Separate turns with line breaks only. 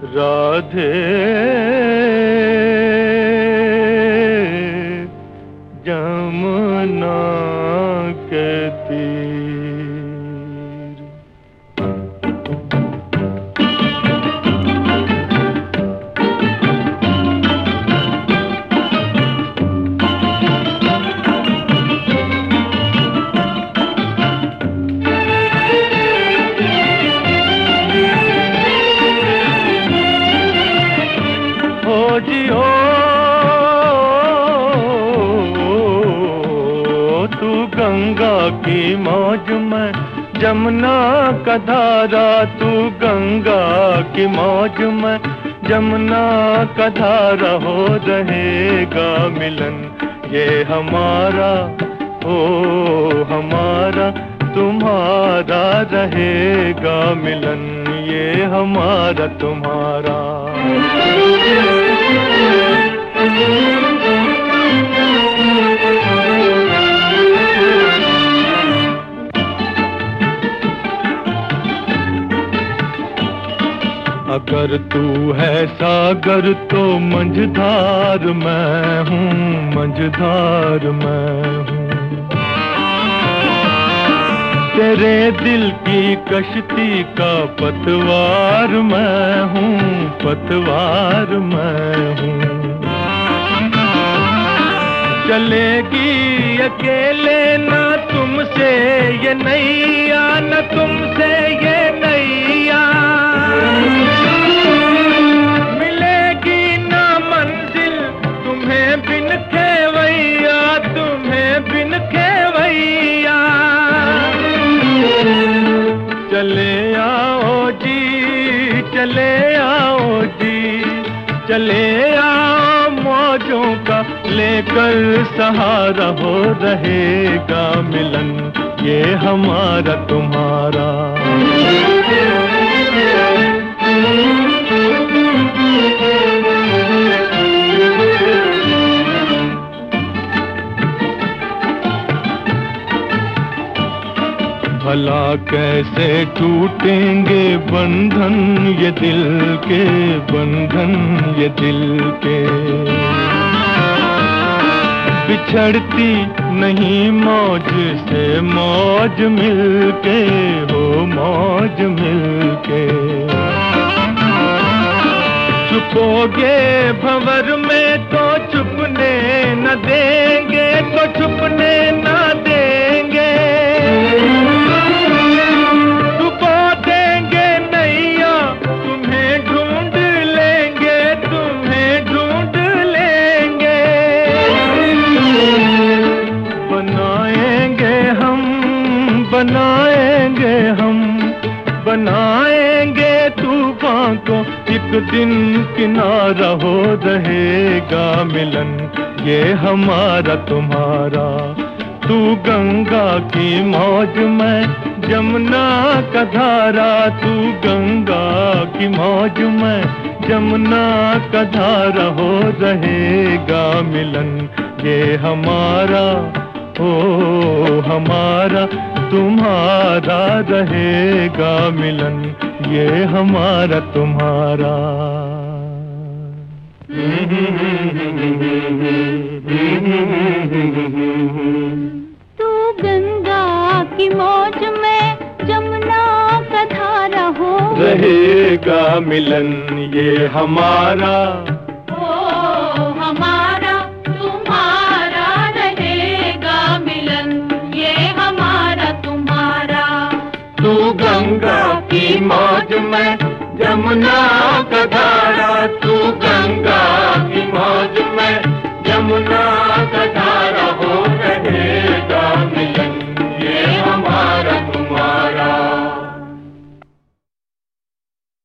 राधे जमुना के तीर। हो जी हो तू गंगा की मौज में, जमुना का धारा। तू गंगा की मौज में, जमुना का धारा। हो रहेगा मिलन ये हमारा, ओ हमारा तुम्हारा। रहेगा मिलन ये हमारा तुम्हारा। अगर तू है सागर तो मंझधार मैं हूँ, मंझधार मैं हूँ। तेरे दिल की कश्ती का पतवार मैं हूँ, पतवार मैं हूँ। चलेगी अकेले ना तुमसे ये नैया, न तुमसे ये नैया। मिलेगी ना मंजिल तुम्हें बिन खेवैया, तुम्हें बिन खेवैया। चले आओ जी, चले आओ जी, चले आओ मौजों का लेकर सहारा। हो रहेगा मिलन ये हमारा तुम्हारा। भला कैसे टूटेंगे बंधन ये दिल के, बंधन ये दिल के। बिछड़ती नहीं मौज से मौज मिलके, हो मौज मिलके। छुपोगे भंवर में तो छुपने न देंगे, तो छुपने न देंगे। छुपा देंगे नैया तुम्हें ढूंढ लेंगे, तुम्हें ढूंढ लेंगे। बनाएंगे हम, बनाएंगे हम, बनाएंगे तूफान को एक दिन किनारा। हो रहेगा मिलन ये हमारा तुम्हारा। तू गंगा की मौज में, जमुना का धारा। तू गंगा की मौज में, जमुना का धारा। हो रहेगा मिलन ये हमारा, ओ हमारा तुम्हारा। रहेगा मिलन ये हमारा तुम्हारा।
तू गंगा की मौज में, जमुना का धारा। हो
रहेगा मिलन ये हमारा,
ओ हमारा तुम्हारा। रहेगा मिलन ये हमारा तुम्हारा।
तू गंगा की मौज में, जमुना का धारा। तू गंगा की मौज में, जमुना का धारा। हो रहेगा मिलन